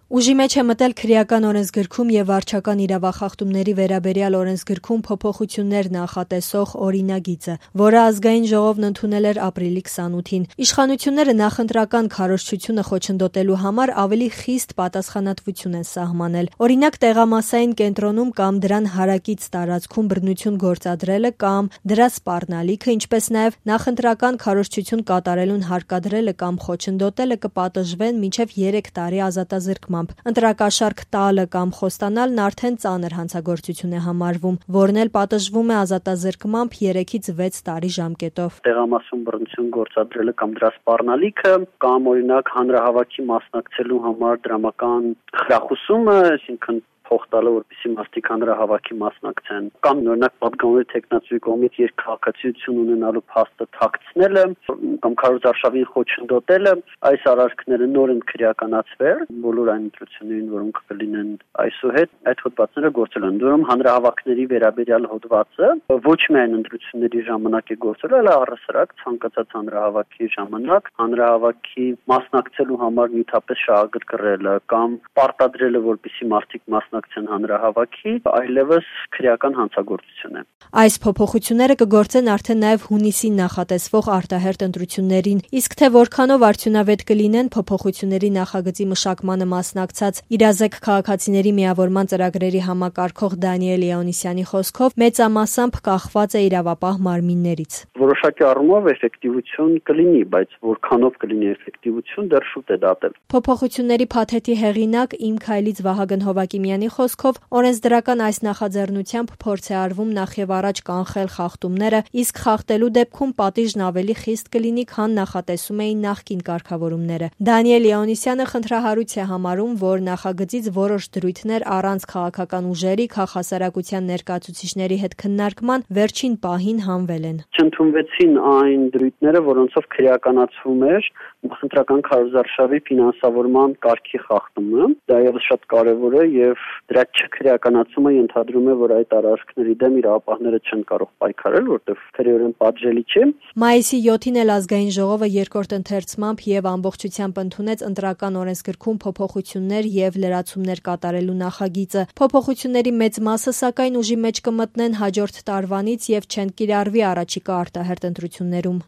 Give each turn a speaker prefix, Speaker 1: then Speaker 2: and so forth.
Speaker 1: Ուժի մեջ է մտել քրեական օրենսգրքում եւ վարչական իրավախախտումների վերաբերյալ օրենսգրքում փոփոխություններ նախատեսող օրինագիծը, որը ազգային ժողովն ընդունել էր ապրիլի 28-ին։ Իշխանությունները նախընտրական քարոզչությունը խոչընդոտելու համար ավելի խիստ պատասխանատվություն են սահմանել։ Օրինակ, տեղամասային կենտրոնում կամ դրան հարակից տարածքում բռնություն գործադրելը կամ դրա սպառնալիքը, ինչպես նաեւ նախընտրական քարոզչություն կատարելուն հարկադրելը կամ խոչընդոտելը կպատժվեն մինչեւ 3 տարի ազատազրկման։ Ընտրակաշառք տալը կամ խոստանալն արդեն ծանր հանցագործություն է համարվում, որն էլ պատժվում է ազատազրկմամբ 3-ից 6 տարի ժամկետով։
Speaker 2: Տեղամասում բռնություն գործադրելը կամ դրա սպառնալիքը կամ օրինակ հանրահավաքի մասնակցելու համար դրամական խրախուսումը, այսինքն փող տալը, որպեսզի մարդիկ հանրահավաքի մասնակցեն, կամ օրինակ պատգամավորի թեկնածուի կողմից երկխաղացիություն ունենալու փաստը թաքցնելը, կամ քարոզարշավին խոչընդոտելը, այս արարքները նոր են քրեականացվել բոլոր այն ընտրություններին, որոնք կլինեն այսուհետ, այդ հոդվածները գործել են։ Դուրում հանրահավաքների վերաբերյալ հոդվածը ոչ միայն ընտրությունների ժամանակ է գործել, այլ առհասարակ ցանկացած հանրահավաքի ժամանակ հանրահավաքի մասնակցելու համար նյութապես շահագրգռելը կամ պարտադրելը, որպեսզի մարդիկ մասնակցեն հանրահավաքի, այլևս քրեական հանցագործություն է։
Speaker 1: Այս փոփոխությունները կգործեն արդեն նաև հունիսին նախատեսվող արտահերթ ընտրություններին, իսկ թե որքանով արդյունավետ կլինեն փոփոխությունների նախագծի մշակմանը մասնակցած իրազեկ քաղաքացիների միավորման ծրագրերի համակարգող Դանիել Լեոնիսյանի խոսքով մեծամասամբ կախված է իրավապահ մարմիններից։
Speaker 2: Որոշակի առումով էֆեկտիվություն կլինի, բայց որքանով կլինի էֆեկտիվություն դեռ շուտ է դատել։
Speaker 1: Փոփոխությունների փաթեթի հեղինակ Իմ քայլից Վահագն Հովակիմյանի խոսքով օրենսդրական այս նախաձեռնությամբ փորձ է արվում նախ եւ առաջ կանխել խախտումները, իսկ խախտելու դեպքում պատիժն ավելի խիստ կլինի, քան նախատեսում էին նախկին կարգավորումները։ Դանիել Լեոնիսյանը խնդրահարույց է համարում, որ նախագծից որոշ դրույթներ առանց քաղաքական ուժերի, քաղաքասարակության ներկայացուցիչների հետ քննարկման վերջին պահին հանվել են։
Speaker 2: Չընդունվեցին այն դրույթները, որոնցով քրեականացվում էր նախընտրական քարոզարշավի ֆինանսավորման կարգի խախտումը։ Դա եւս շատ կարեւոր է եւ դրա չքրեականացումը ենթադրում է, որ այդ արարքների դեմ իրավապահները չեն կարող պայքարել, որտեղ թերևս պատժելի չէ։
Speaker 1: Մայիսի 7-ին էլ ազգային ժողովը երկրորդ ընթերցմամբ եւ ամբողջությամբ ընդունեց ընտրական օրենսգրքում փոփոխություններ եւ լրացումներ կատարելու նախագիծը։ Փոփոխությունների մեծ մասը սակայն ուժի մեջ կմտնեն հաջորդ տարվանից եւ չեն կիրառվի առաջիկա արտահերթ ընտրություններում։